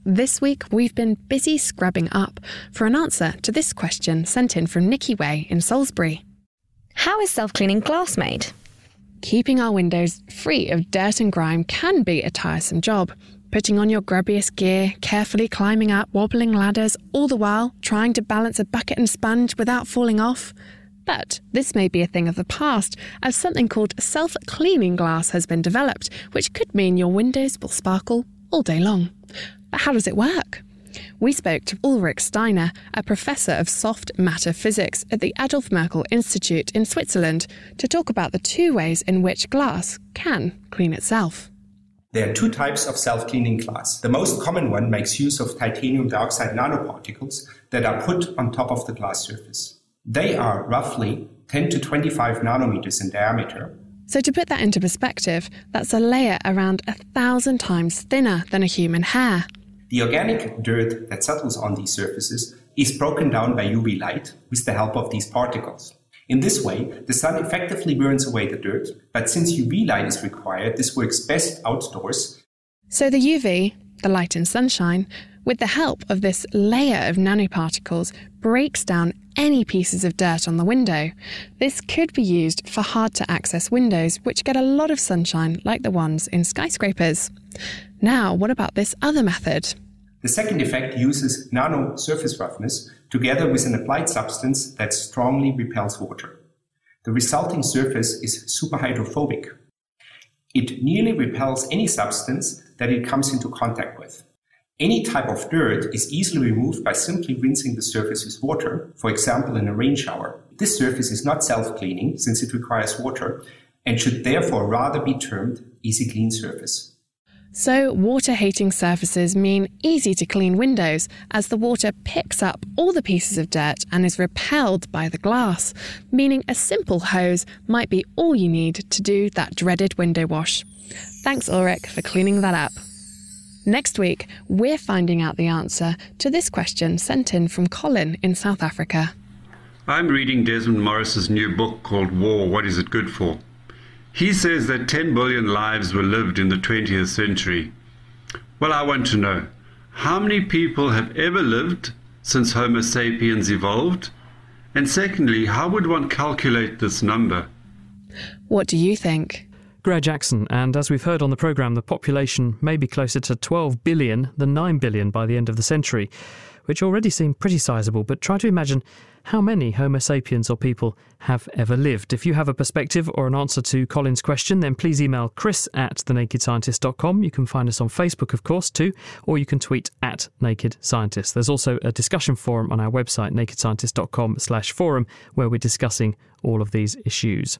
This week, we've been busy scrubbing up for an answer to this question sent in from Nikki Way in Salisbury. How is self-cleaning glass made? Keeping our windows free of dirt and grime can be a tiresome job. Putting on your grubbiest gear, carefully climbing up wobbling ladders, all the while trying to balance a bucket and sponge without falling off. But this may be a thing of the past, as something called self-cleaning glass has been developed, which could mean your windows will sparkle all day long. But how does it work? We spoke to Ulrich Steiner, a professor of soft matter physics at the Adolf Merkel Institute in Switzerland, to talk about the two ways in which glass can clean itself. There are two types of self-cleaning glass. The most common one makes use of titanium dioxide nanoparticles that are put on top of the glass surface. They are roughly 10 to 25 nanometers in diameter. So to put that into perspective, that's a layer around 1,000 times thinner than a human hair. The organic dirt that settles on these surfaces is broken down by UV light with the help of these particles. In this way, the sun effectively burns away the dirt, but since UV light is required, this works best outdoors. So the UV, the light and sunshine, with the help of this layer of nanoparticles, breaks down any pieces of dirt on the window. This could be used for hard-to-access windows, which get a lot of sunshine, like the ones in skyscrapers. Now, what about this other method? The second effect uses nano surface roughness together with an applied substance that strongly repels water. The resulting surface is superhydrophobic. It nearly repels any substance that it comes into contact with. Any type of dirt is easily removed by simply rinsing the surface with water, for example in a rain shower. This surface is not self-cleaning since it requires water and should therefore rather be termed easy clean surface. So water-hating surfaces mean easy-to-clean windows, as the water picks up all the pieces of dirt and is repelled by the glass, meaning a simple hose might be all you need to do that dreaded window wash. Thanks, Ulrich, for cleaning that up. Next week, we're finding out the answer to this question sent in from Colin in South Africa. I'm reading Desmond Morris's new book called War, What Is It Good For? He says that 10 billion lives were lived in the 20th century. Well, I want to know, how many people have ever lived since Homo sapiens evolved? And secondly, how would one calculate this number? What do you think? Greer Jackson, and as we've heard on the programme, the population may be closer to 12 billion than 9 billion by the end of the century, which already seem pretty sizable, but try to imagine how many Homo sapiens or people have ever lived. If you have a perspective or an answer to Colin's question, then please email chris@thenakedscientist.com. You can find us on Facebook, of course, too, or you can tweet @NakedScientist. There's also a discussion forum on our website, nakedscientist.com/forum, where we're discussing all of these issues.